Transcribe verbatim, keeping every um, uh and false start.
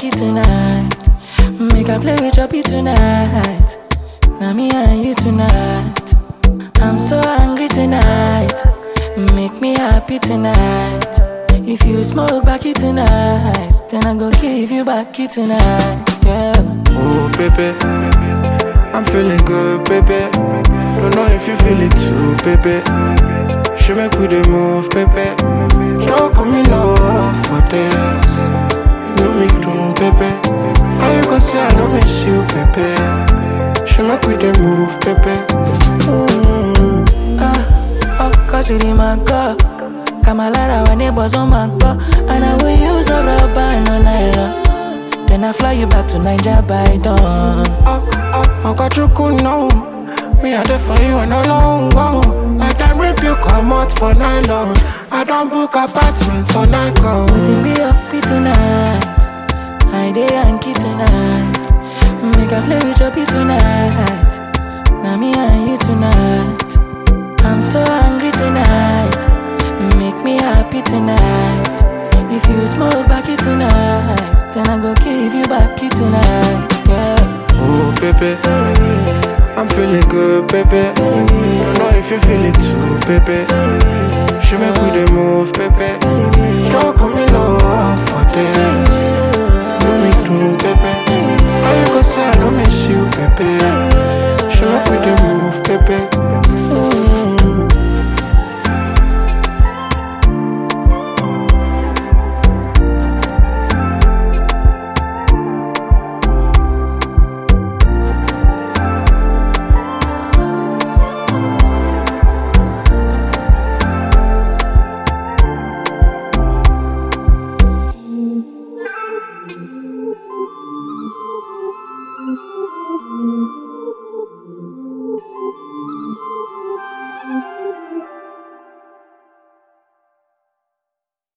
Yankee tonight. Make I play with your beat tonight. Now me and you tonight. I'm so angry tonight. Make me happy tonight. If you smoke backy tonight, then I go give you backy tonight. Yeah. Oh baby, I'm feeling good, baby. Don't know if you feel it too, baby. She make we dey move, baby. Don't call me love for this. You know me too, baby. How you gonna say I don't miss you, baby? She make we dey move, baby. Mm. Ah, oh, cause it in my car. Kamalara, our neighbors on my car. And I will use the rubber, no nylon. Then I fly you back to Niger by dawn. Oh, oh, I got you cool now. Me I there for you and no long go. Like time rip you come out for nylon. I don't book apartment for night call. Waiting be happy tonight. I dey Yankee tonight. Make I play with your beat tonight. Now me and you tonight. I'm so angry tonight. Make me happy tonight. If you smoke backy tonight, then I go give you backy tonight. Yeah. Oh baby, Baby, I'm feeling good, baby. baby, Don't know if you feel it too, baby. baby, She make we dey move, baby. baby, Don't call me love for this. You know me too, baby. How you gonna say I don't miss you, baby? She make we dey move, baby.